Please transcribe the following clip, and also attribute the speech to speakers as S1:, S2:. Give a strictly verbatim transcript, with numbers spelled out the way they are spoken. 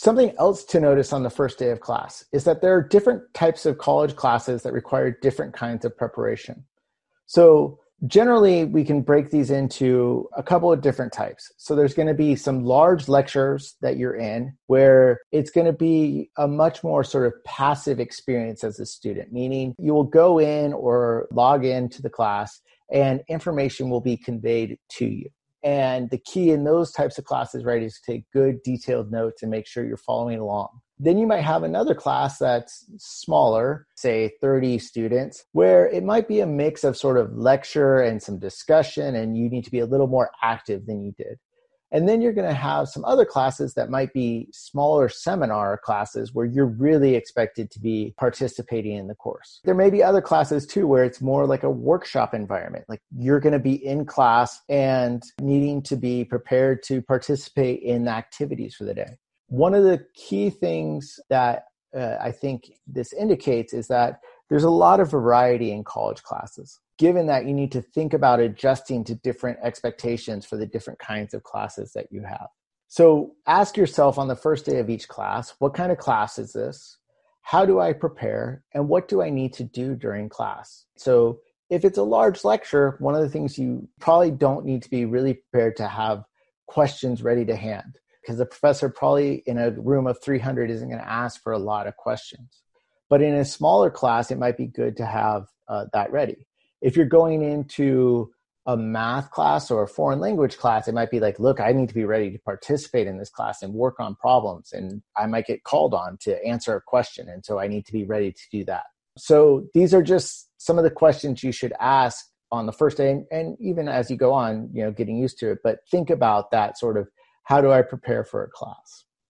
S1: Something else to notice on the first day of class is that there are different types of college classes that require different kinds of preparation. So generally, we can break these into a couple of different types. So there's going to be some large lectures that you're in where it's going to be a much more sort of passive experience as a student, meaning you will go in or log into the class and information will be conveyed to you. And the key in those types of classes, right, is to take good detailed notes and make sure you're following along. Then you might have another class that's smaller, say thirty students, where it might be a mix of sort of lecture and some discussion, and you need to be a little more active than you did. And then you're going to have some other classes that might be smaller seminar classes where you're really expected to be participating in the course. There may be other classes too where it's more like a workshop environment. Like you're going to be in class and needing to be prepared to participate in the activities for the day. One of the key things that uh, I think this indicates is that there's a lot of variety in college classes, given that you need to think about adjusting to different expectations for the different kinds of classes that you have. So ask yourself on the first day of each class, what kind of class is this? How do I prepare? And what do I need to do during class? So if it's a large lecture, one of the things you probably don't need to be really prepared to have questions ready to hand, because the professor probably in a room of three hundred isn't going to ask for a lot of questions. But in a smaller class, it might be good to have uh, that ready. If you're going into a math class or a foreign language class, it might be like, look, I need to be ready to participate in this class and work on problems. And I might get called on to answer a question. And so I need to be ready to do that. So these are just some of the questions you should ask on the first day. And, and even as you go on, you know, getting used to it. But think about that sort of, how do I prepare for a class?